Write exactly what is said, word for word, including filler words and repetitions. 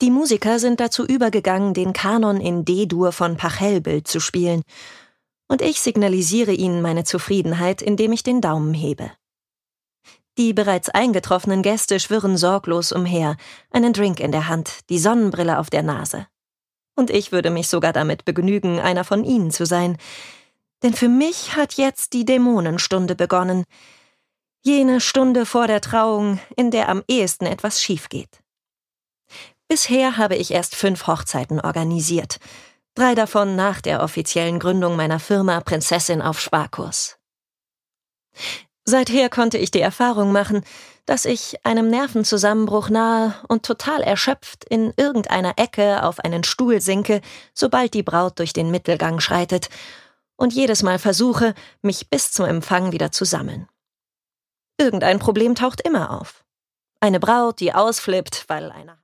Die Musiker sind dazu übergegangen, den Kanon in D-Dur von Pachelbel zu spielen, und ich signalisiere ihnen meine Zufriedenheit, indem ich den Daumen hebe. Die bereits eingetroffenen Gäste schwirren sorglos umher, einen Drink in der Hand, die Sonnenbrille auf der Nase. Und ich würde mich sogar damit begnügen, einer von ihnen zu sein, denn für mich hat jetzt die Dämonenstunde begonnen, jene Stunde vor der Trauung, in der am ehesten etwas schief geht. Bisher habe ich erst fünf Hochzeiten organisiert, drei davon nach der offiziellen Gründung meiner Firma Prinzessin auf Sparkurs. Seither konnte ich die Erfahrung machen, dass ich einem Nervenzusammenbruch nahe und total erschöpft in irgendeiner Ecke auf einen Stuhl sinke, sobald die Braut durch den Mittelgang schreitet, und jedes Mal versuche, mich bis zum Empfang wieder zu sammeln. Irgendein Problem taucht immer auf. Eine Braut, die ausflippt, weil eine